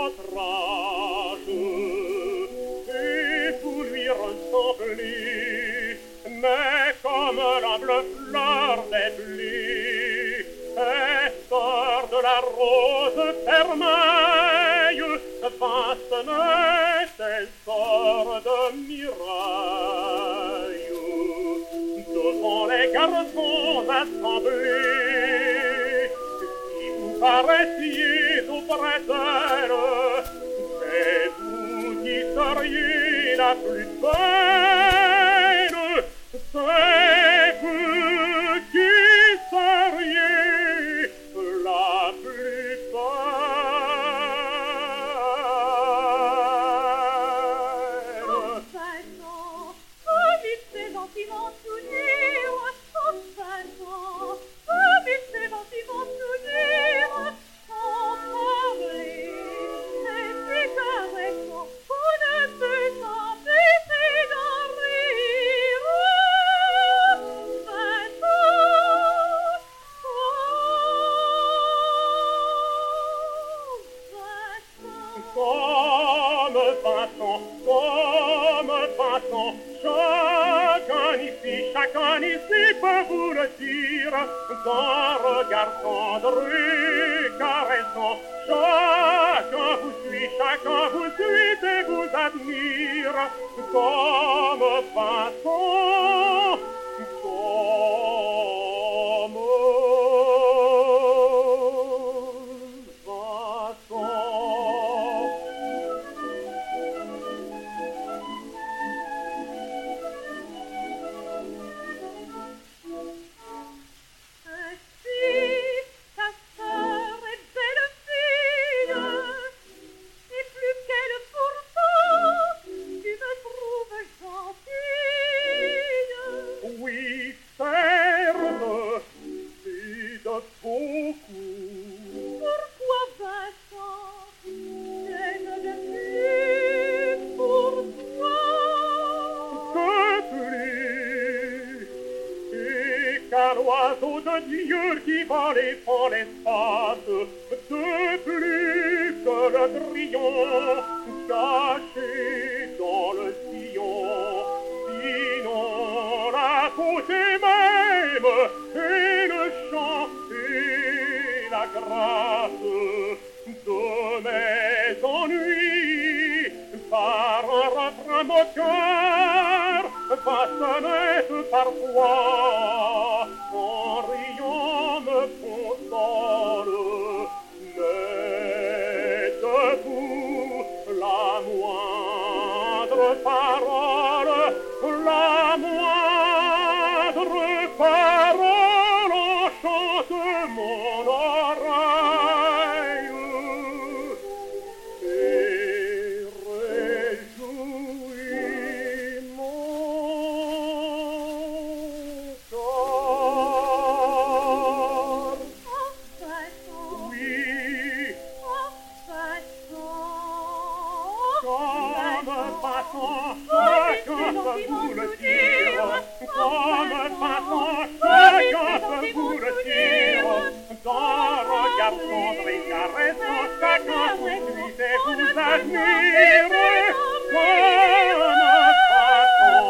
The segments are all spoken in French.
votre âge, et vous lui ressemblez, mais comme l'humble fleur des blés, elle sort de la rose vermeille, vaste elle sort de miraille, devant les garçons assemblés. Si vous paraissiez auprès d'elle, c'est vous qui seriez la plus belle, c'est vous qui seriez la plus belle. Enfin non, comme il fait gentiment sourire, enfin non, comme il fait gentiment sourire, sans parler, et puis caressant, on ne peut s'empêcher d'en rire. Enfin Comme Vincent, chacun ici peut vous le dire, d'un regard tendre et caressant, chacun vous suit et vous admire, comme Vincent, comme l'oiseau de Dieu qui vole et prend l'espace, de plus que le grillon caché dans le sillon. Sinon la beauté même et le chant et la grâce de mes ennuis par un refrain moqueur va naître parfois en riant me console, mais debout la moindre parole enchante mon oreille et réjouit mon corps. Oui, comme passant, chacun peut vous le dire, comme passant, chacun peut vous le dire, d'un regard tendre et caressant, chacun vous suit et vous admire, comme passant.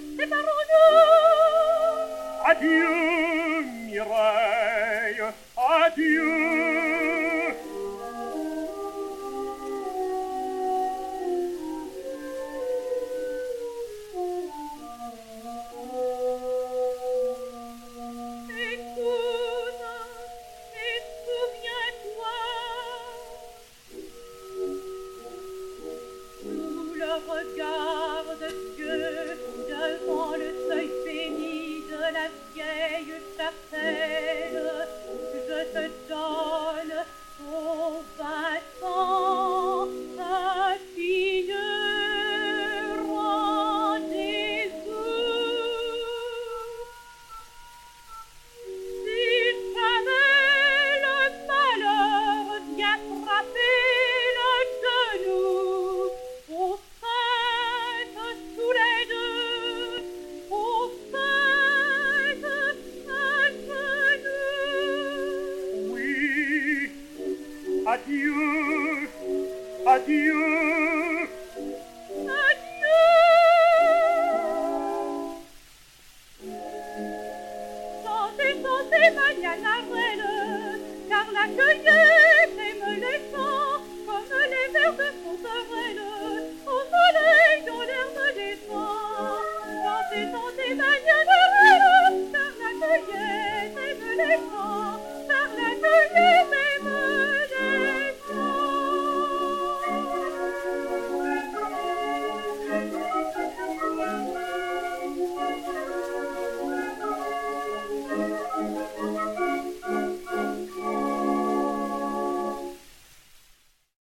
Adieu, Mireille, adieu. Écoute et souviens-toi, sous le regard de Dieu, devant le seuil béni de la vieille chapelle, je te donne au battant ta fille rendez-vous. Si jamais le malheur vient frapper le genou, on fête tous les deux, on fête à genoux. Oui, adieu, adieu. Adieu. Chantez, chantez, mañana,